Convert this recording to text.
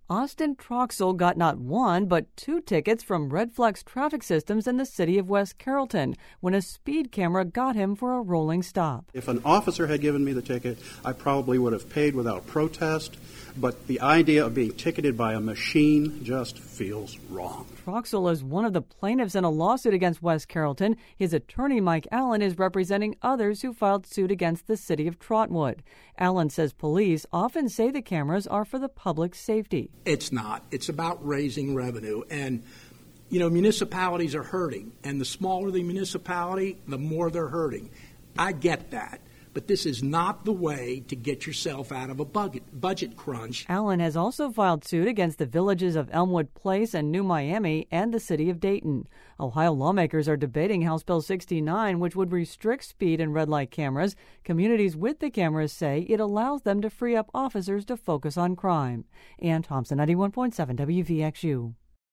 Austin Troxel got not one, but 2 tickets from Red Flex traffic systems in the city of West Carrollton when a speed camera got him for a rolling stop. If an officer had given me the ticket, I probably would have paid without protest, but the idea of being ticketed by a machine just feels wrong. Troxel is one of the plaintiffs in a lawsuit against West Carrollton. His attorney, Mike Allen, is representing others who filed suit against the city of Trotwood. Allen says police often say the cameras are for the public's safety. It's not. It's about raising revenue. And, municipalities are hurting. And the smaller the municipality, the more they're hurting. I get that. But this is not the way to get yourself out of a budget crunch. Allen has also filed suit against the villages of Elmwood Place and New Miami and the city of Dayton. Ohio lawmakers are debating House Bill 69, which would restrict speed and red light cameras. Communities with the cameras say it allows them to free up officers to focus on crime. Ann Thompson, 91.7 WVXU.